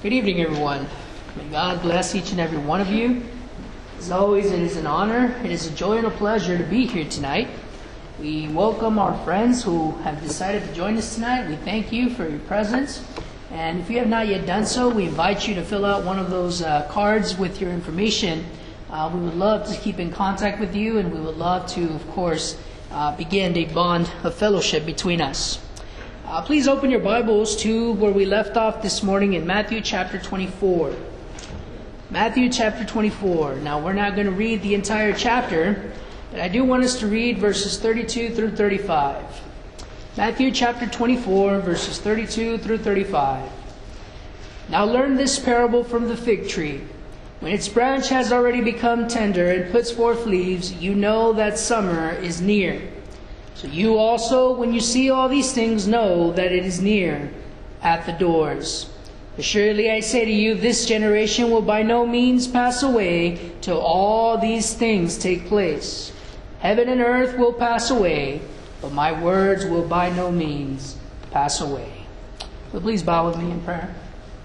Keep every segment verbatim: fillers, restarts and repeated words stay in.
Good evening, everyone. May God bless each and every one of you. As always, it is an honor, it is a joy and a pleasure to be here tonight. We welcome our friends who have decided to join us tonight. We thank you for your presence. And if you have not yet done so, we invite you to fill out one of those uh, cards with your information. Uh, we would love to keep in contact with you, and we would love to, of course, uh, begin a bond of fellowship between us. Uh, please open your Bibles to where we left off this morning in Matthew chapter twenty-four. Matthew chapter twenty-four. Now, we're not going to read the entire chapter, but I do want us to read verses thirty-two through thirty-five. Matthew chapter twenty-four, verses thirty-two through thirty-five. Now learn this parable from the fig tree. When its branch has already become tender and puts forth leaves, you know that summer is near. So you also, when you see all these things, know that it is near at the doors. Assuredly I say to you, this generation will by no means pass away till all these things take place. Heaven and earth will pass away, but my words will by no means pass away. So please bow with me in prayer.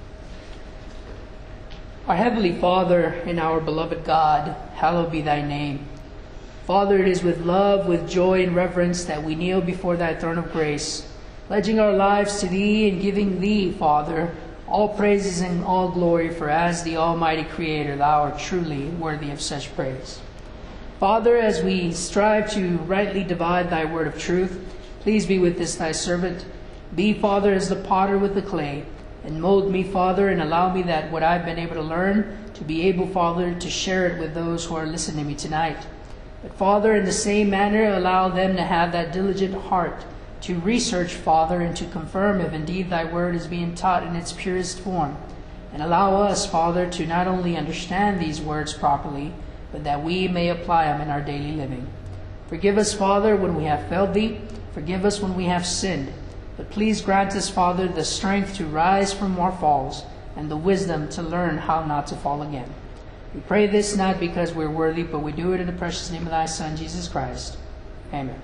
Our Heavenly Father and our beloved God, hallowed be thy name. Father, it is with love, with joy and reverence that we kneel before thy throne of grace, pledging our lives to thee and giving thee, Father, all praises and all glory, for as the Almighty Creator, thou art truly worthy of such praise. Father, as we strive to rightly divide thy word of truth, please be with this thy servant. Be, Father, as the potter with the clay, and mold me, Father, and allow me that what I've been able to learn, to be able, Father, to share it with those who are listening to me tonight. But, Father, in the same manner, allow them to have that diligent heart to research, Father, and to confirm if indeed thy word is being taught in its purest form. And allow us, Father, to not only understand these words properly, but that we may apply them in our daily living. Forgive us, Father, when we have failed thee. Forgive us when we have sinned. But please grant us, Father, the strength to rise from our falls and the wisdom to learn how not to fall again. We pray this not because we're worthy, but we do it in the precious name of thy Son, Jesus Christ. Amen.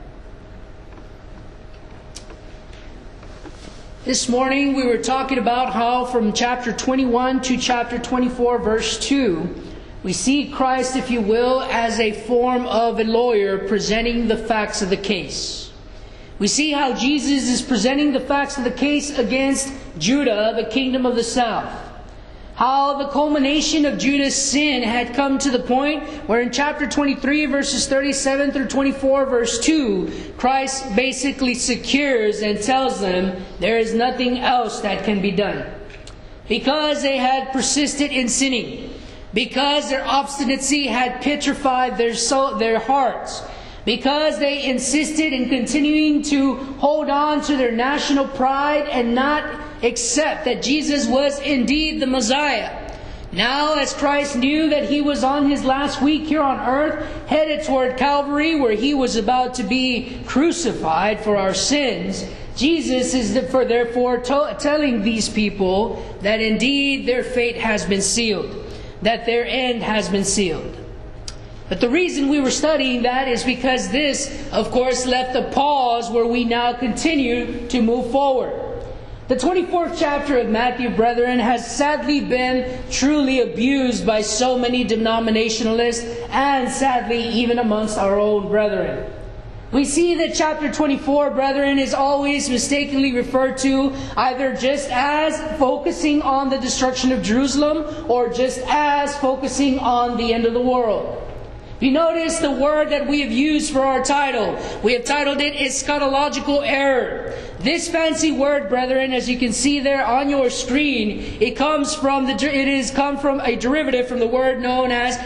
This morning we were talking about how from chapter twenty-one to chapter twenty-four, verse two, we see Christ, if you will, as a form of a lawyer presenting the facts of the case. We see how Jesus is presenting the facts of the case against Judah, the kingdom of the south. How the culmination of Judah's sin had come to the point where in chapter twenty-three, verses thirty-seven through twenty-four, verse two, Christ basically secures and tells them there is nothing else that can be done. Because they had persisted in sinning. Because their obstinacy had petrified their soul, their hearts. Because they insisted in continuing to hold on to their national pride and not accept that Jesus was indeed the Messiah. Now, as Christ knew that He was on His last week here on earth, headed toward Calvary, where He was about to be crucified for our sins, Jesus is for therefore to- telling these people that indeed their fate has been sealed, that their end has been sealed. But the reason we were studying that is because this, of course, left a pause where we now continue to move forward. The twenty-fourth chapter of Matthew, brethren, has sadly been truly abused by so many denominationalists and sadly even amongst our own brethren. We see that chapter twenty-four, brethren, is always mistakenly referred to either just as focusing on the destruction of Jerusalem or just as focusing on the end of the world. You notice the word that we have used for our title. We have titled it eschatological error. This fancy word, brethren, as you can see there on your screen, it comes from the it is come from a derivative from the word known as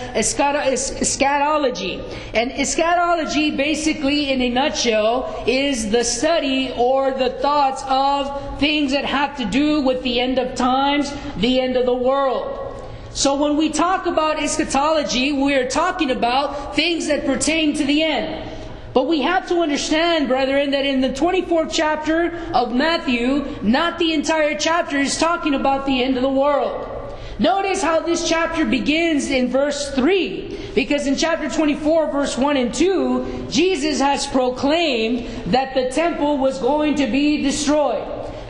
eschatology. And eschatology, basically, in a nutshell, is the study or the thoughts of things that have to do with the end of times, the end of the world. So when we talk about eschatology, we're talking about things that pertain to the end. But we have to understand, brethren, that in the twenty-fourth chapter of Matthew, not the entire chapter is talking about the end of the world. Notice how this chapter begins in verse three. Because in chapter twenty-four, verse one and two, Jesus has proclaimed that the temple was going to be destroyed.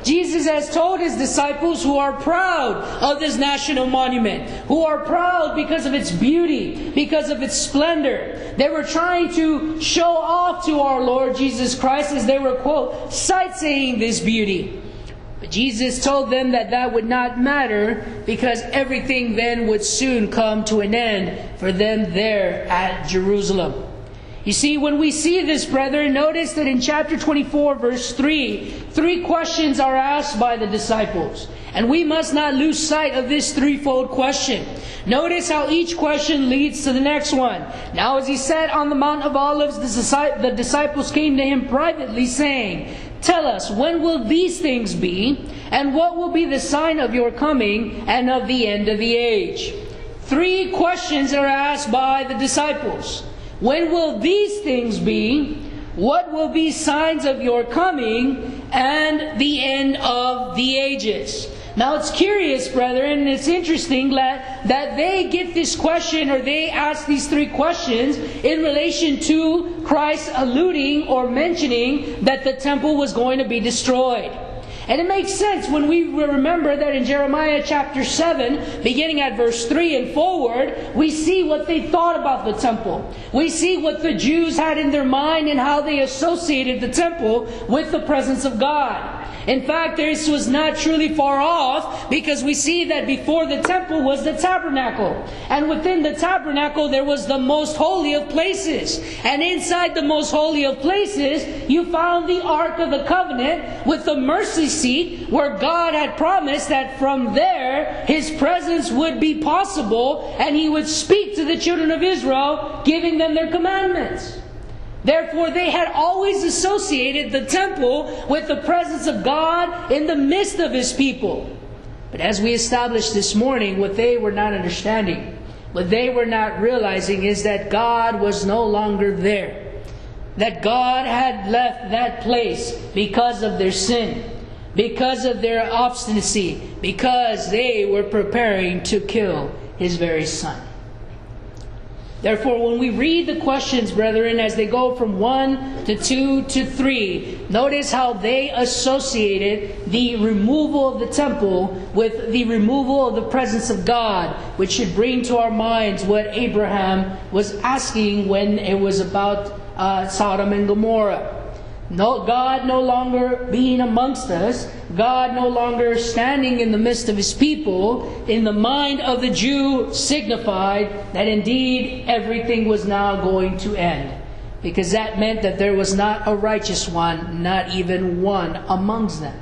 Jesus has told his disciples who are proud of this national monument, who are proud because of its beauty, because of its splendor. They were trying to show off to our Lord Jesus Christ as they were, quote, sightseeing this beauty. But Jesus told them that that would not matter, because everything then would soon come to an end for them there at Jerusalem. You see, when we see this, brethren, notice that in chapter twenty-four, verse three, three questions are asked by the disciples. And we must not lose sight of this threefold question. Notice how each question leads to the next one. Now as he sat on the Mount of Olives, the disciples came to him privately, saying, "Tell us, when will these things be? And what will be the sign of your coming and of the end of the age?" Three questions are asked by the disciples. When will these things be? What will be signs of your coming and the end of the ages? Now it's curious, brethren, and it's interesting that, that they get this question, or they ask these three questions in relation to Christ alluding or mentioning that the temple was going to be destroyed. And it makes sense when we remember that in Jeremiah chapter seven, beginning at verse three and forward, we see what they thought about the temple. We see what the Jews had in their mind and how they associated the temple with the presence of God. In fact, this was not truly far off, because we see that before the temple was the tabernacle. And within the tabernacle there was the most holy of places. And inside the most holy of places, you found the Ark of the Covenant with the mercy seat, where God had promised that from there His presence would be possible, and He would speak to the children of Israel, giving them their commandments. Therefore, they had always associated the temple with the presence of God in the midst of His people. But as we established this morning, what they were not understanding, what they were not realizing, is that God was no longer there. That God had left that place because of their sin, because of their obstinacy, because they were preparing to kill His very Son. Therefore, when we read the questions, brethren, as they go from one to two to three, notice how they associated the removal of the temple with the removal of the presence of God, which should bring to our minds what Abraham was asking when it was about uh, Sodom and Gomorrah. No, God no longer being amongst us, God no longer standing in the midst of His people, in the mind of the Jew signified that indeed everything was now going to end. Because that meant that there was not a righteous one, not even one amongst them.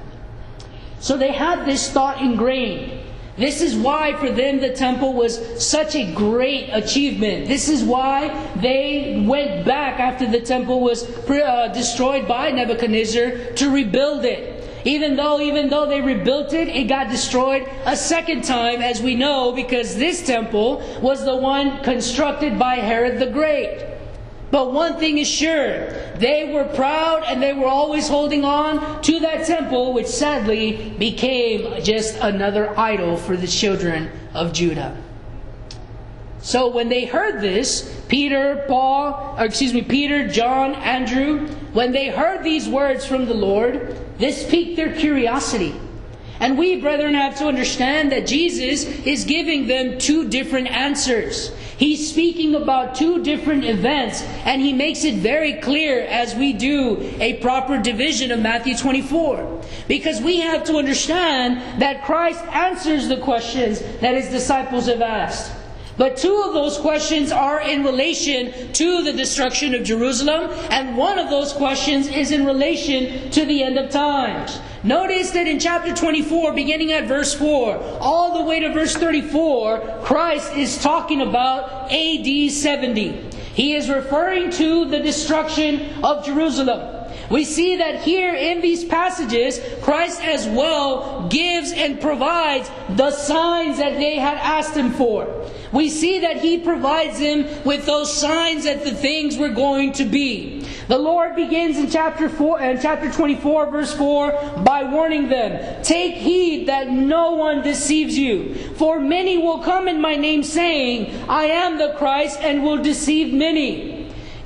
So they had this thought ingrained. This is why for them the temple was such a great achievement. This is why they went back after the temple was uh, destroyed by Nebuchadnezzar to rebuild it. Even though, even though they rebuilt it, it got destroyed a second time, as we know, because this temple was the one constructed by Herod the Great. But one thing is sure, they were proud and they were always holding on to that temple, which sadly became just another idol for the children of Judah. So when they heard this, Peter, Paul, or excuse me, Peter, John, Andrew, when they heard these words from the Lord, this piqued their curiosity. And we, brethren, have to understand that Jesus is giving them two different answers. He's speaking about two different events, and He makes it very clear as we do a proper division of Matthew twenty-four. Because we have to understand that Christ answers the questions that His disciples have asked. But two of those questions are in relation to the destruction of Jerusalem, and one of those questions is in relation to the end of times. Notice that in chapter twenty-four, beginning at verse four, all the way to verse thirty-four, Christ is talking about A D seventy. He is referring to the destruction of Jerusalem. We see that here in these passages, Christ as well gives and provides the signs that they had asked Him for. We see that He provides them with those signs that the things were going to be. The Lord begins in chapter four and chapter twenty-four, verse four, by warning them, "Take heed that no one deceives you. For many will come in my name, saying, I am the Christ, and will deceive many."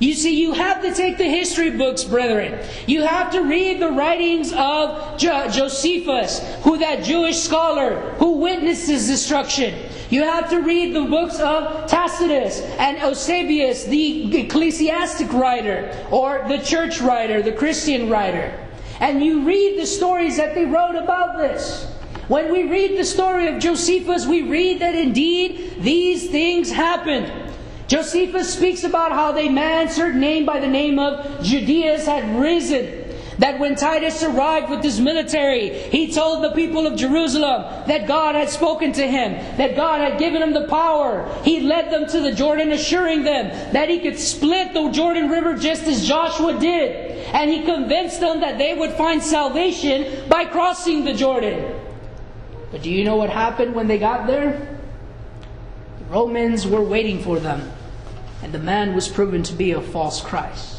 You see, you have to take the history books, brethren. You have to read the writings of Jo- Josephus, who that Jewish scholar who witnessed his destruction. You have to read the books of Tacitus and Eusebius, the ecclesiastic writer, or the church writer, the Christian writer. And you read the stories that they wrote about this. When we read the story of Josephus, we read that indeed these things happened. Josephus speaks about how the man, certain name by the name of Judaeus, had risen. That when Titus arrived with his military, he told the people of Jerusalem that God had spoken to him, that God had given him the power. He led them to the Jordan, assuring them that he could split the Jordan River just as Joshua did. And he convinced them that they would find salvation by crossing the Jordan. But do you know what happened when they got there? The Romans were waiting for them, and the man was proven to be a false Christ.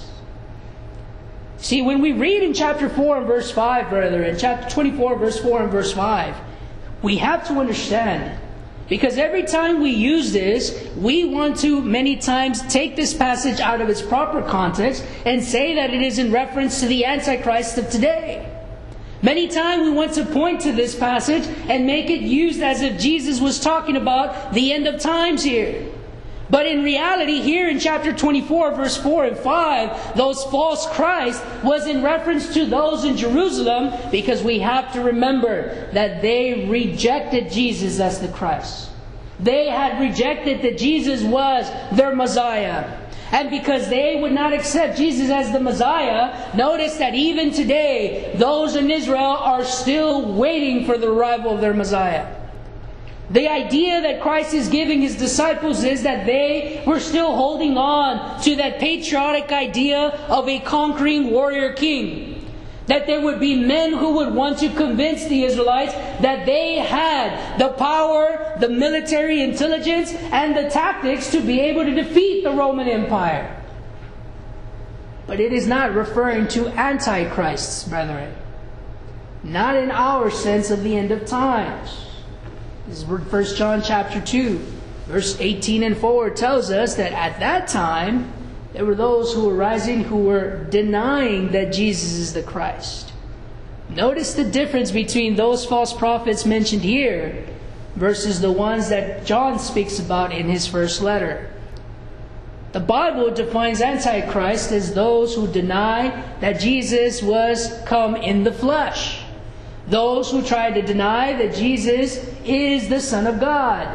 See, when we read in chapter four and verse five, brethren, in chapter twenty-four, verse four and verse five, we have to understand, because every time we use this, we want to many times take this passage out of its proper context and say that it is in reference to the Antichrist of today. Many times we want to point to this passage and make it used as if Jesus was talking about the end of times here. But in reality, here in chapter twenty-four, verse four and five, those false Christ was in reference to those in Jerusalem, because we have to remember that they rejected Jesus as the Christ. They had rejected that Jesus was their Messiah. And because they would not accept Jesus as the Messiah, notice that even today, those in Israel are still waiting for the arrival of their Messiah. The idea that Christ is giving His disciples is that they were still holding on to that patriotic idea of a conquering warrior king. That there would be men who would want to convince the Israelites that they had the power, the military intelligence, and the tactics to be able to defeat the Roman Empire. But it is not referring to antichrists, brethren. Not in our sense of the end of times. This is First John chapter two, verse eighteen and forward tells us that at that time, there were those who were rising who were denying that Jesus is the Christ. Notice the difference between those false prophets mentioned here versus the ones that John speaks about in his first letter. The Bible defines Antichrist as those who deny that Jesus was come in the flesh. Those who try to deny that Jesus is the Son of God.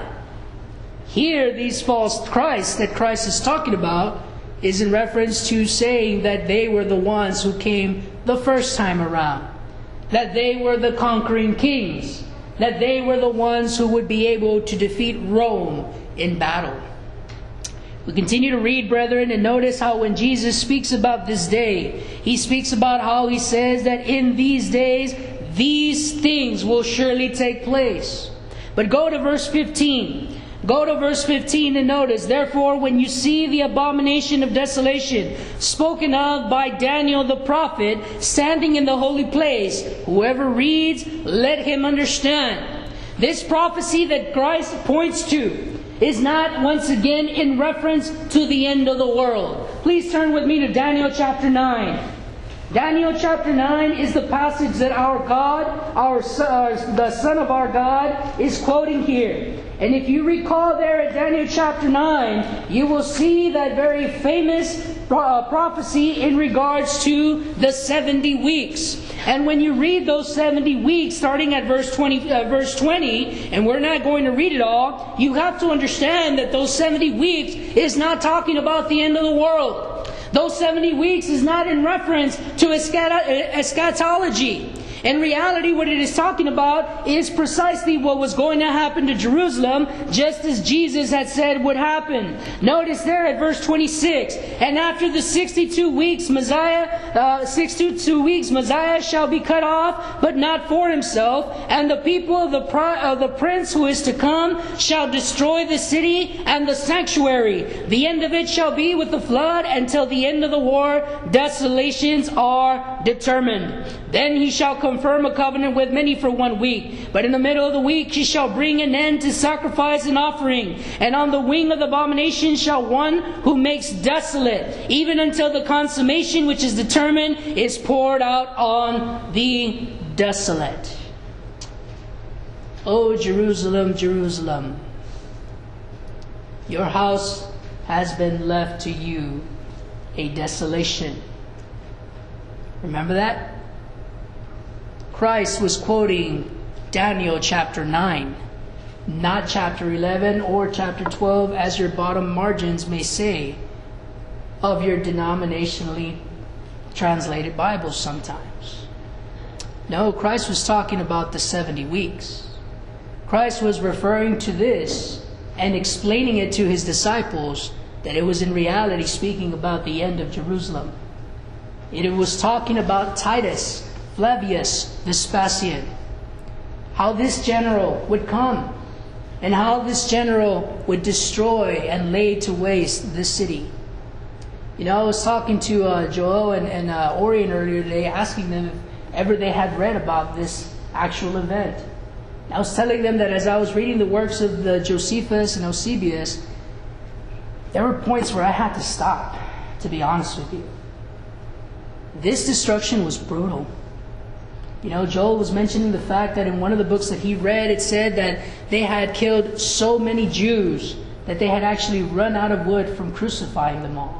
Here, these false Christs that Christ is talking about is in reference to saying that they were the ones who came the first time around. That they were the conquering kings. That they were the ones who would be able to defeat Rome in battle. We continue to read, brethren, and notice how when Jesus speaks about this day, He speaks about how He says that in these days, these things will surely take place. But go to verse fifteen. Go to verse fifteen and notice, therefore, when you see the abomination of desolation spoken of by Daniel the prophet standing in the holy place, whoever reads, let him understand. This prophecy that Christ points to is not once again in reference to the end of the world. Please turn with me to Daniel chapter nine. Daniel chapter nine is the passage that our God, our uh, the Son of our God, is quoting here. And if you recall there at Daniel chapter nine, you will see that very famous uh, prophecy in regards to the seventy weeks. And when you read those seventy weeks, starting at verse twenty, uh, verse twenty, and we're not going to read it all, you have to understand that those seventy weeks is not talking about the end of the world. Those seventy weeks is not in reference to eschatology. In reality, what it is talking about is precisely what was going to happen to Jerusalem, just as Jesus had said would happen. Notice there at verse twenty-six, and after the sixty-two weeks, Messiah, uh, sixty-two weeks, Messiah shall be cut off, but not for himself, and the people of the, pri- of the prince who is to come shall destroy the city and the sanctuary. The end of it shall be with the flood until the end of the war. Desolations are determined. Then he shall confirm a covenant with many for one week. But in the middle of the week he shall bring an end to sacrifice and offering. And on the wing of the abomination shall one who makes desolate, even until the consummation which is determined is poured out on the desolate. O Jerusalem, Jerusalem, your house has been left to you a desolation. Remember that? Christ was quoting Daniel chapter nine, not chapter eleven or chapter twelve, as your bottom margins may say of your denominationally translated Bibles sometimes. No, Christ was talking about the seventy weeks. Christ was referring to this and explaining it to his disciples that it was in reality speaking about the end of Jerusalem. It was talking about Titus Flavius Vespasian, how this general would come and how this general would destroy and lay to waste this city. You know, I was talking to uh, Joel and, and uh, Orion earlier today, asking them if ever they had read about this actual event. I was telling them that as I was reading the works of the Josephus and Eusebius, there were points where I had to stop, to be honest with you. This destruction was brutal. You know, Joel was mentioning the fact that in one of the books that he read, it said that they had killed so many Jews that they had actually run out of wood from crucifying them all.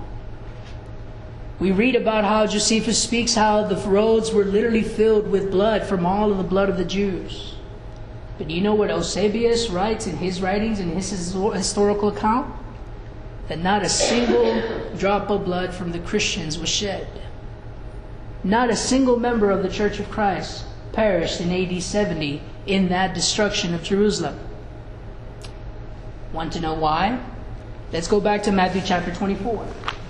We read about how Josephus speaks how the roads were literally filled with blood from all of the blood of the Jews. But you know what Eusebius writes in his writings, in his historical account? That not a single drop of blood from the Christians was shed. Not a single member of the Church of Christ perished in A D seventy in that destruction of Jerusalem. Want to know why? Let's go back to Matthew chapter twenty-four.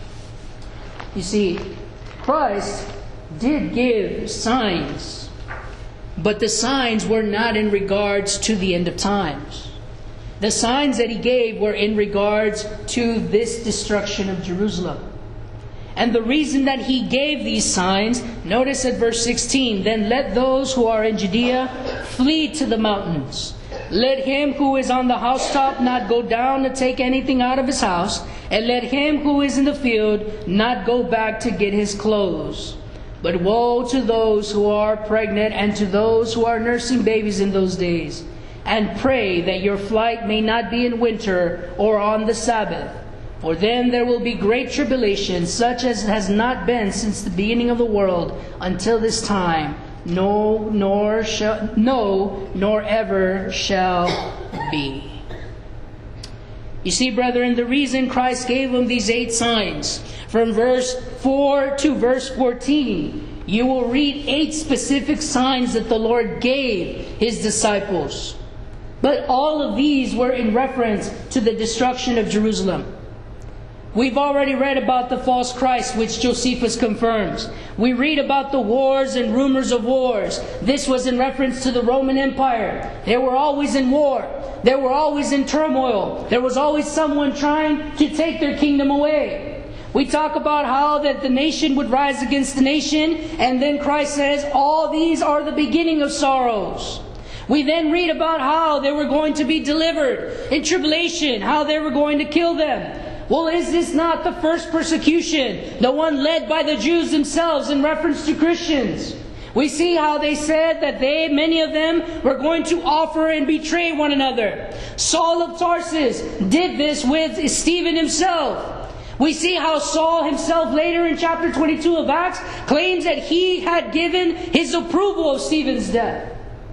You see, Christ did give signs, but the signs were not in regards to the end of times. The signs that he gave were in regards to this destruction of Jerusalem. And the reason that he gave these signs, notice at verse sixteen, then let those who are in Judea flee to the mountains. Let him who is on the housetop not go down to take anything out of his house, and let him who is in the field not go back to get his clothes. But woe to those who are pregnant and to those who are nursing babies in those days. And pray that your flight may not be in winter or on the Sabbath. For then there will be great tribulation, such as has not been since the beginning of the world until this time. No, nor shall, no, nor ever shall be. You see, brethren, the reason Christ gave them these eight signs, from verse four to verse fourteen, you will read eight specific signs that the Lord gave his disciples. But all of these were in reference to the destruction of Jerusalem. We've already read about the false Christ, which Josephus confirms. We read about the wars and rumors of wars. This was in reference to the Roman Empire. They were always in war. They were always in turmoil. There was always someone trying to take their kingdom away. We talk about how that the nation would rise against the nation, and then Christ says, all these are the beginning of sorrows. We then read about how they were going to be delivered in tribulation, how they were going to kill them. Well, is this not the first persecution, the one led by the Jews themselves in reference to Christians? We see how they said that they, many of them, were going to offer and betray one another. Saul of Tarsus did this with Stephen himself. We see how Saul himself later in chapter twenty-two of Acts claims that he had given his approval of Stephen's death.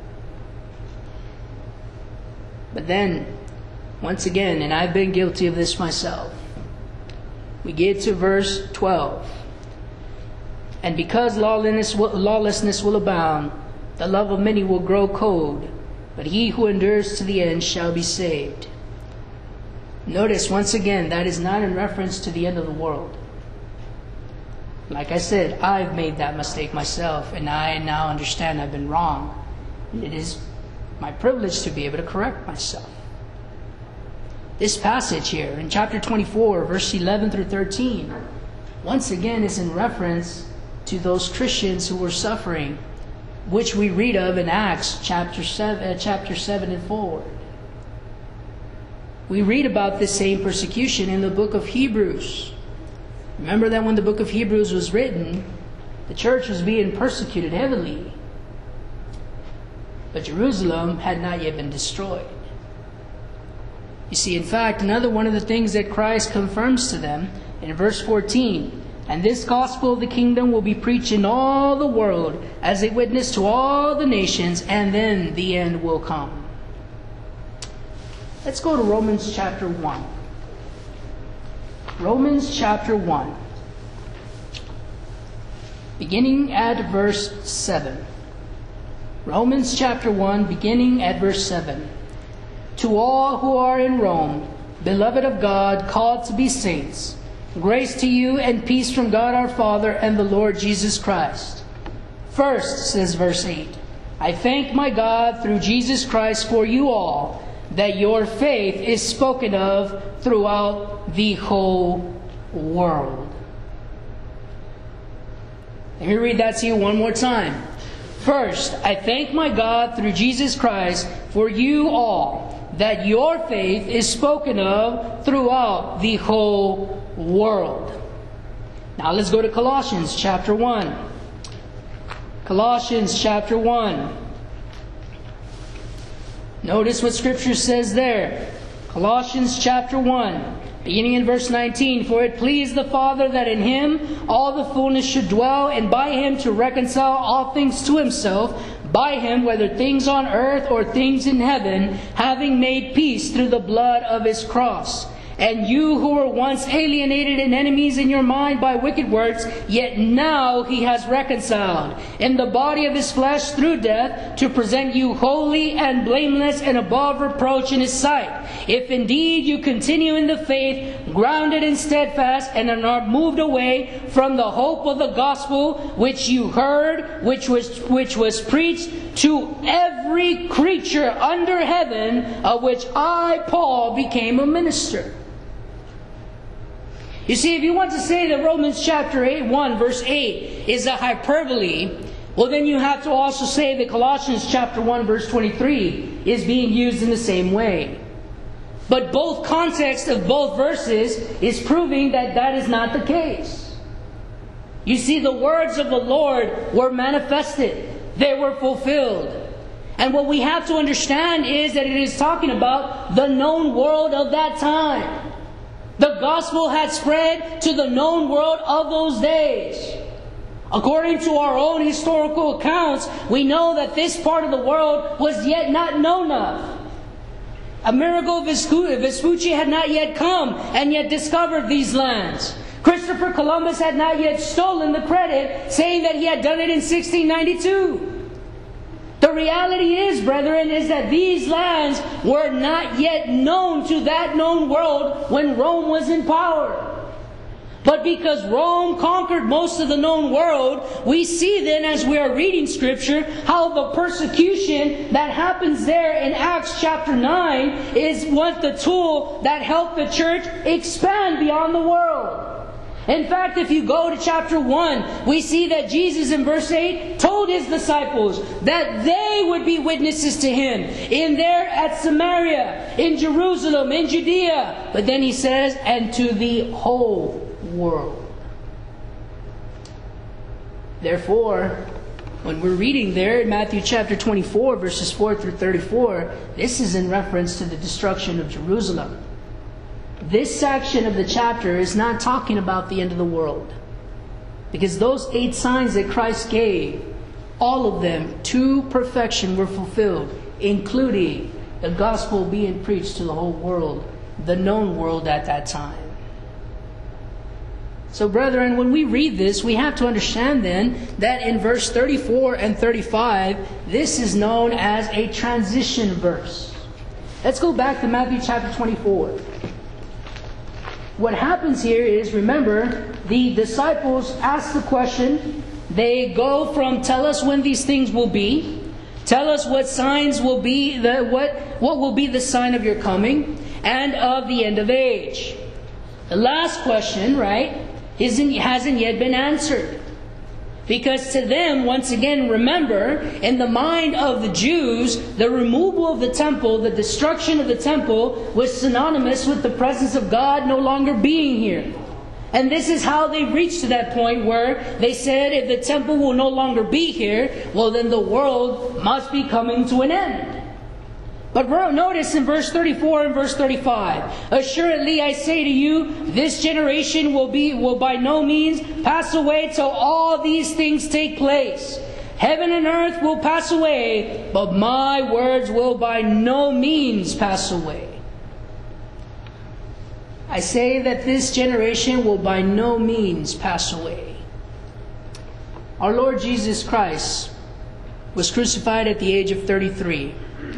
But then, once again, and I've been guilty of this myself, we get to verse twelve. And because lawlessness will, lawlessness will abound, the love of many will grow cold, but he who endures to the end shall be saved. Notice, once again, that is not in reference to the end of the world. Like I said, I've made that mistake myself, and I now understand I've been wrong. And it is my privilege to be able to correct myself. This passage here in chapter twenty-four, verse eleven through thirteen, once again is in reference to those Christians who were suffering, which we read of in Acts chapter seven, uh, chapter seven and forward. We read about this same persecution in the book of Hebrews. Remember that when the book of Hebrews was written, the church was being persecuted heavily. But Jerusalem had not yet been destroyed. You see, in fact, another one of the things that Christ confirms to them in verse fourteen, "And this gospel of the kingdom will be preached in all the world as a witness to all the nations, and then the end will come." Let's go to Romans chapter one. Romans chapter one. Beginning at verse seven. Romans chapter one, beginning at verse seven. "To all who are in Rome, beloved of God, called to be saints, grace to you and peace from God our Father and the Lord Jesus Christ. First," says verse eight, "I thank my God through Jesus Christ for you all, that your faith is spoken of throughout the whole world." Let me read that to you one more time. "First, I thank my God through Jesus Christ for you all, that your faith is spoken of throughout the whole world." Now let's go to Colossians chapter one. Colossians chapter one. Notice what Scripture says there. Colossians chapter one, beginning in verse nineteen. "For it pleased the Father that in Him all the fullness should dwell, and by Him to reconcile all things to Himself, by Him, whether things on earth or things in heaven, having made peace through the blood of His cross. And you who were once alienated and enemies in your mind by wicked works, yet now He has reconciled in the body of His flesh through death, to present you holy and blameless and above reproach in His sight. If indeed you continue in the faith, grounded and steadfast, and are not moved away from the hope of the gospel which you heard, which was which was preached to every creature under heaven, of which I, Paul, became a minister." You see, if you want to say that Romans chapter eight, one, verse eight is a hyperbole, well then you have to also say that Colossians chapter one, verse twenty-three is being used in the same way. But both context of both verses is proving that that is not the case. You see, the words of the Lord were manifested. They were fulfilled. And what we have to understand is that it is talking about the known world of that time. The gospel had spread to the known world of those days. According to our own historical accounts, we know that this part of the world was yet not known of. Amerigo Vespucci had not yet come and yet discovered these lands. Christopher Columbus had not yet stolen the credit, saying that he had done it in sixteen ninety-two. The reality is, brethren, is that these lands were not yet known to that known world when Rome was in power. But because Rome conquered most of the known world, we see then as we are reading Scripture how the persecution that happens there in Acts chapter nine is what the tool that helped the church expand beyond the world. In fact, if you go to chapter one, we see that Jesus in verse eight told His disciples that they would be witnesses to Him in there at Samaria, in Jerusalem, in Judea. But then He says, and to the whole world. Therefore, when we're reading there in Matthew chapter twenty-four, verses four through thirty-four, this is in reference to the destruction of Jerusalem. This section of the chapter is not talking about the end of the world. Because those eight signs that Christ gave, all of them to perfection were fulfilled, including the gospel being preached to the whole world, the known world at that time. So, brethren, when we read this, we have to understand then that in verse thirty-four and thirty-five, this is known as a transition verse. Let's go back to Matthew chapter twenty-four. What happens here is, remember, the disciples ask the question. They go from, tell us when these things will be. Tell us what signs will be, the, what, what will be the sign of your coming and of the end of age. The last question, right, isn't, hasn't yet been answered. Because to them, once again, remember, in the mind of the Jews, the removal of the temple, the destruction of the temple, was synonymous with the presence of God no longer being here. And this is how they reached to that point where they said, if the temple will no longer be here, well then the world must be coming to an end. But notice in verse thirty-four and verse thirty-five, assuredly I say to you, this generation will be will by no means pass away till all these things take place. Heaven and earth will pass away, but my words will by no means pass away. I say that this generation will by no means pass away. Our Lord Jesus Christ was crucified at the age of thirty-three.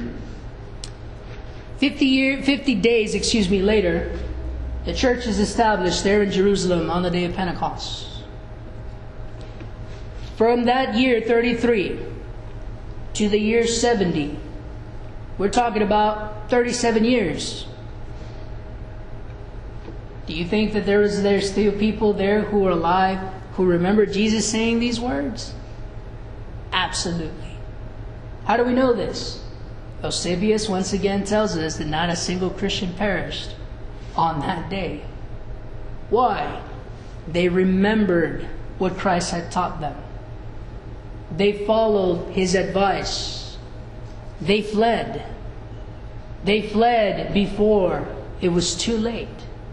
Fifty year, fifty days, excuse me, later, the church is established there in Jerusalem on the day of Pentecost. From that year thirty-three to the year seventy, we're talking about thirty-seven years. Do you think that there is there's still people there who are alive who remember Jesus saying these words? Absolutely. How do we know this? Eusebius once again tells us that not a single Christian perished on that day. Why? They remembered what Christ had taught them. They followed His advice. They fled. They fled before it was too late.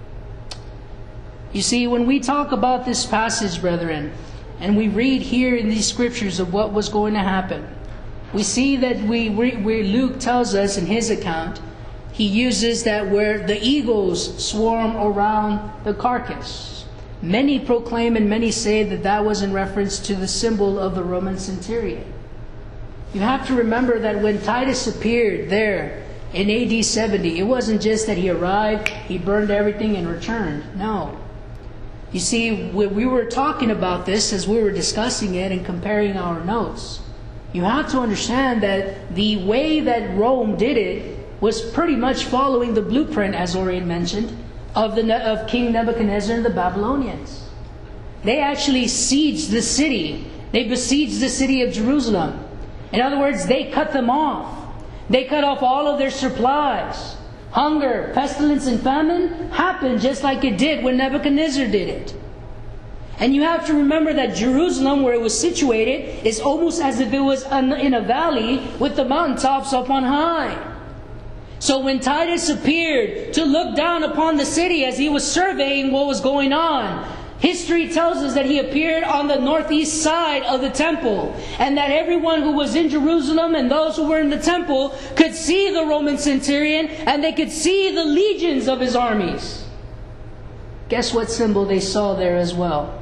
You see, when we talk about this passage, brethren, and we read here in these scriptures of what was going to happen, we see that we, where Luke tells us in his account, he uses that where the eagles swarm around the carcass. Many proclaim and many say that that was in reference to the symbol of the Roman centurion. You have to remember that when Titus appeared there in A D seventy, it wasn't just that he arrived, he burned everything and returned. No. You see, we were talking about this as we were discussing it and comparing our notes. You have to understand that the way that Rome did it was pretty much following the blueprint, as Orion mentioned, of the of King Nebuchadnezzar and the Babylonians. They actually sieged the city. They besieged the city of Jerusalem. In other words, they cut them off. They cut off all of their supplies. Hunger, pestilence, and famine happened just like it did when Nebuchadnezzar did it. And you have to remember that Jerusalem, where it was situated, is almost as if it was in a valley with the mountaintops up on high. So when Titus appeared to look down upon the city as he was surveying what was going on, history tells us that he appeared on the northeast side of the temple, and that everyone who was in Jerusalem and those who were in the temple could see the Roman centurion, and they could see the legions of his armies. Guess what symbol they saw there as well?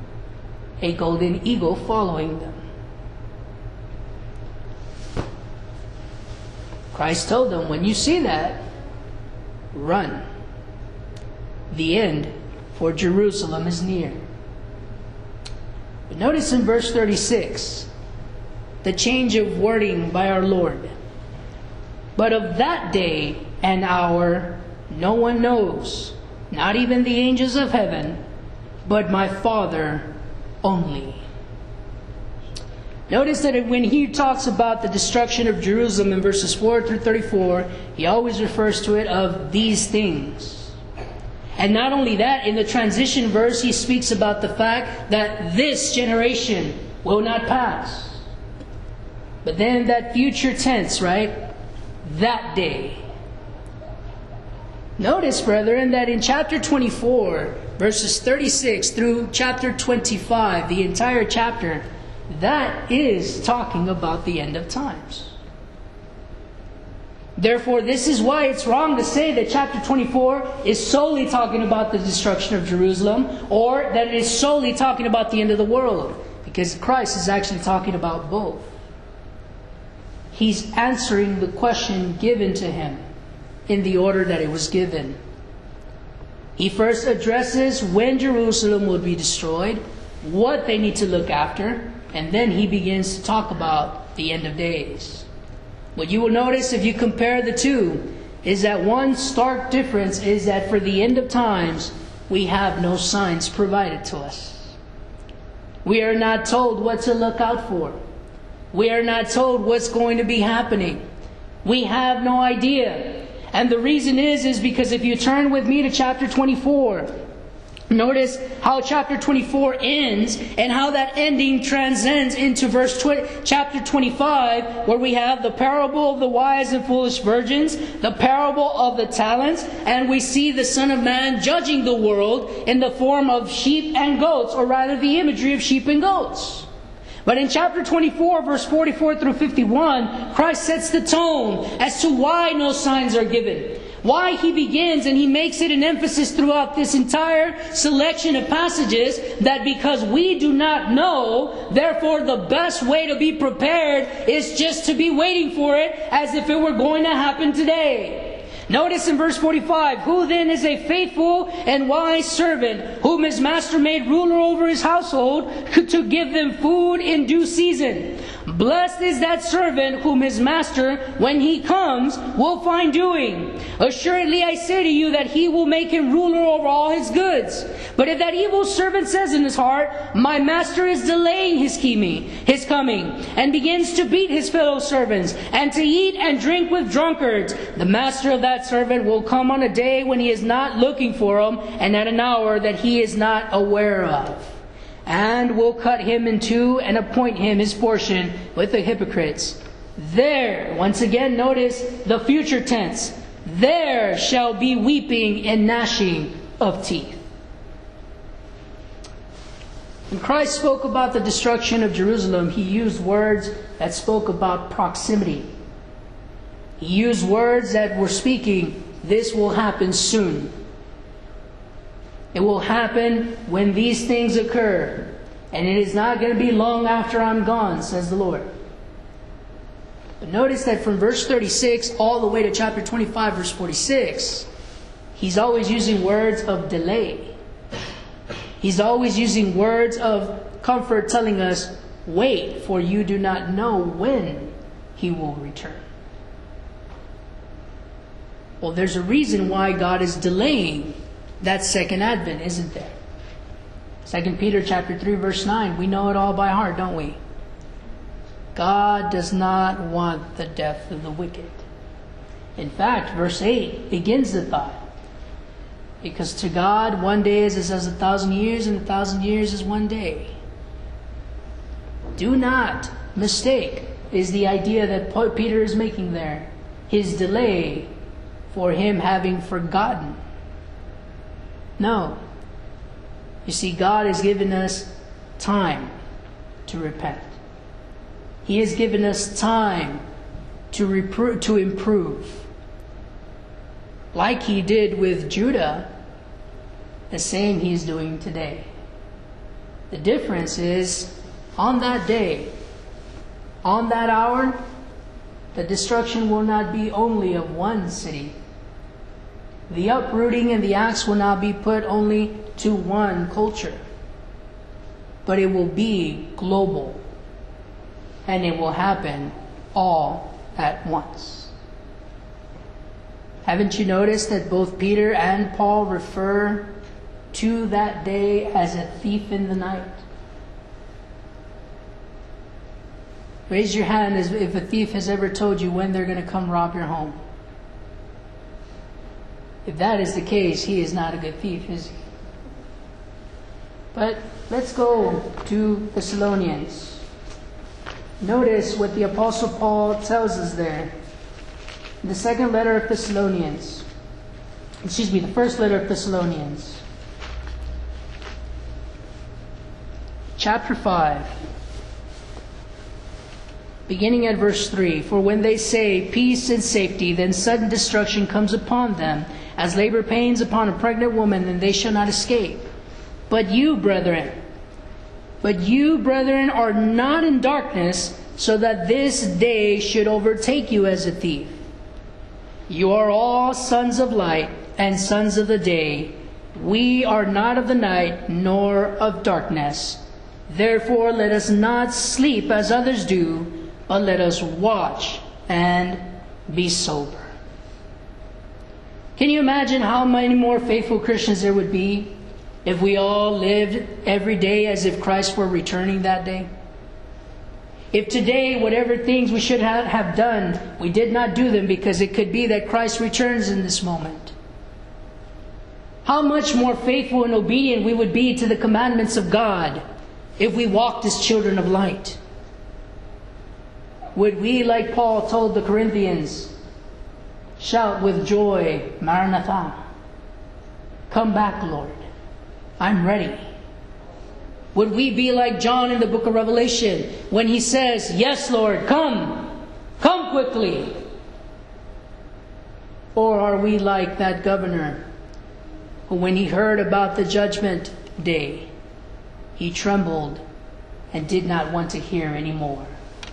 A golden eagle following them. Christ told them, when you see that, run. The end for Jerusalem is near. But notice in verse thirty-six, the change of wording by our Lord. But of that day and hour no one knows, not even the angels of heaven, but my Father only. Notice that when he talks about the destruction of Jerusalem in verses four through thirty-four, he always refers to it of these things. And not only that, in the transition verse, he speaks about the fact that this generation will not pass. But then that future tense, right? That day. Notice, brethren, that in chapter twenty-four, verses thirty-six through chapter twenty-five, the entire chapter, that is talking about the end of times. Therefore, this is why it's wrong to say that chapter twenty-four is solely talking about the destruction of Jerusalem, or that it is solely talking about the end of the world, because Christ is actually talking about both. He's answering the question given to him in the order that it was given. He first addresses when Jerusalem will be destroyed, what they need to look after, and then he begins to talk about the end of days. What you will notice if you compare the two is that one stark difference is that for the end of times, we have no signs provided to us. We are not told what to look out for. We are not told what's going to be happening. We have no idea. And the reason is, is because if you turn with me to chapter twenty-four, notice how chapter twenty-four ends and how that ending transcends into verse twenty, chapter twenty-five, where we have the parable of the wise and foolish virgins, the parable of the talents, and we see the Son of Man judging the world in the form of sheep and goats, or rather the imagery of sheep and goats. But in chapter twenty-four, verse forty-four through fifty-one, Christ sets the tone as to why no signs are given. Why He begins, and He makes it an emphasis throughout this entire selection of passages, that because we do not know, therefore the best way to be prepared is just to be waiting for it as if it were going to happen today. Notice in verse forty-five, who then is a faithful and wise servant, whom his master made ruler over his household, to give them food in due season? Blessed is that servant whom his master, when he comes, will find doing. Assuredly I say to you that he will make him ruler over all his goods. But if that evil servant says in his heart, my master is delaying his coming, his coming, and begins to beat his fellow servants, and to eat and drink with drunkards, the master of that servant will come on a day when he is not looking for him, and at an hour that he is not aware of, and will cut him in two and appoint him his portion with the hypocrites. There, once again, notice the future tense. There shall be weeping and gnashing of teeth. When Christ spoke about the destruction of Jerusalem, He used words that spoke about proximity. He used words that were speaking, this will happen soon. It will happen when these things occur. And it is not going to be long after I'm gone, says the Lord. But notice that from verse thirty-six all the way to chapter twenty-five, verse forty-six, He's always using words of delay. He's always using words of comfort, telling us, wait, for you do not know when He will return. Well, there's a reason why God is delaying that second advent, isn't there? Second Peter chapter three, verse nine. We know it all by heart, don't we? God does not want the death of the wicked. In fact, verse eight begins the thought. Because to God, one day is as a thousand years, and a thousand years is one day. Do not mistake, is the idea that Peter is making there, his delay for Him having forgotten. No. You see, God has given us time to repent. He has given us time to repro- to improve. Like He did with Judah, the same He is doing today. The difference is, on that day, on that hour, the destruction will not be only of one city. The uprooting and the axe will not be put only to one culture, but it will be global, and it will happen all at once. Haven't you noticed that both Peter and Paul refer to that day as a thief in the night? Raise your hand if a thief has ever told you when they're going to come rob your home. If that is the case, he is not a good thief, is he? But let's go to Thessalonians. Notice what the Apostle Paul tells us there. In the second letter of Thessalonians. Excuse me, the first letter of Thessalonians. Chapter five. Beginning at verse three. For when they say peace and safety, then sudden destruction comes upon them, as labor pains upon a pregnant woman, and they shall not escape. But you, brethren, but you, brethren, are not in darkness, so that this day should overtake you as a thief. You are all sons of light and sons of the day. We are not of the night, nor of darkness. Therefore let us not sleep as others do, but let us watch and be sober. Can you imagine how many more faithful Christians there would be If we all lived every day as if Christ were returning that day? If today, whatever things we should have done, we did not do them because it could be that Christ returns in this moment. How much more faithful and obedient we would be to the commandments of God if we walked as children of light. Would we, like Paul told the Corinthians, shout with joy, Maranatha, come back, Lord, I'm ready. Would we be like John in the book of Revelation when he says, yes, Lord, come, come quickly? Or are we like that governor who, when he heard about the judgment day, he trembled and did not want to hear anymore?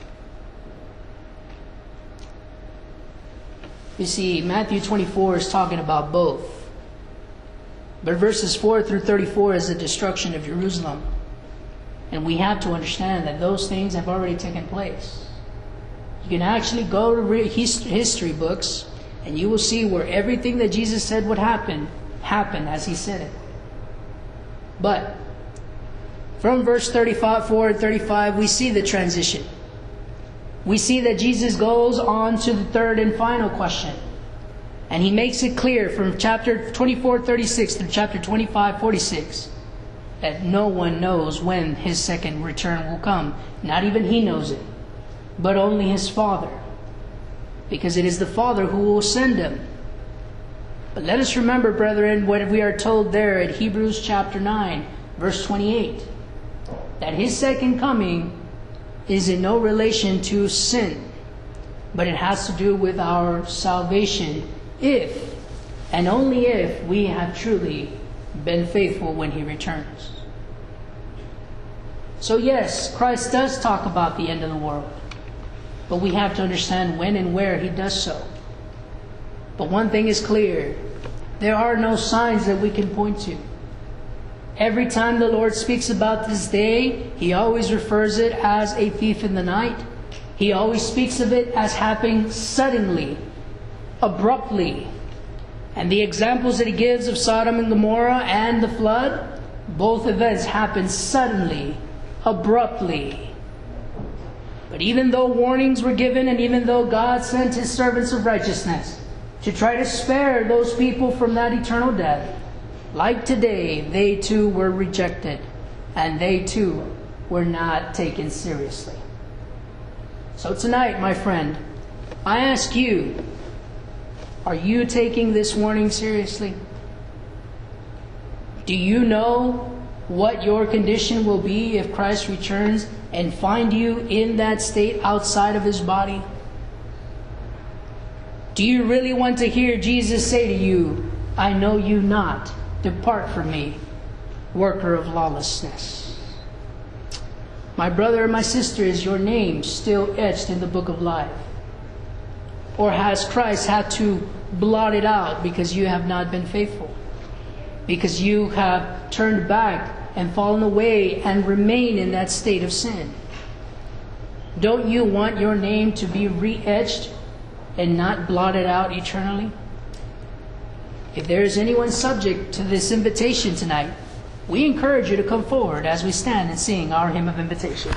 You see, Matthew twenty-four is talking about both. But verses four through thirty-four is the destruction of Jerusalem. And we have to understand that those things have already taken place. You can actually go to read history books and you will see where everything that Jesus said would happen, happened as he said it. But from verse thirty-five, four and thirty-five, we see the transition. We see that Jesus goes on to the third and final question. And he makes it clear from chapter twenty-four, thirty-six through chapter twenty-five, forty-six that no one knows when his second return will come. Not even he knows it, but only his Father. Because it is the Father who will send him. But let us remember, brethren, what we are told there at Hebrews chapter nine, verse twenty-eight. That his second coming is in no relation to sin, but it has to do with our salvation if, and only if, we have truly been faithful when he returns. So yes, Christ does talk about the end of the world, but we have to understand when and where he does so. But one thing is clear, there are no signs that we can point to. Every time the Lord speaks about this day, he always refers it as a thief in the night. He always speaks of it as happening suddenly, abruptly. And the examples that he gives of Sodom and Gomorrah and the flood, both events happened suddenly, abruptly. But even though warnings were given, and even though God sent his servants of righteousness to try to spare those people from that eternal death, like today, they too were rejected, and they too were not taken seriously. So tonight, my friend, I ask you, are you taking this warning seriously? Do you know what your condition will be if Christ returns and find you in that state outside of his body? Do you really want to hear Jesus say to you, I know you not, depart from me, worker of lawlessness? My brother or my sister, is your name still etched in the book of life? Or has Christ had to blot it out because you have not been faithful? Because you have turned back and fallen away and remain in that state of sin? Don't you want your name to be re-etched and not blotted out eternally? If there is anyone subject to this invitation tonight, we encourage you to come forward as we stand and sing our hymn of invitation.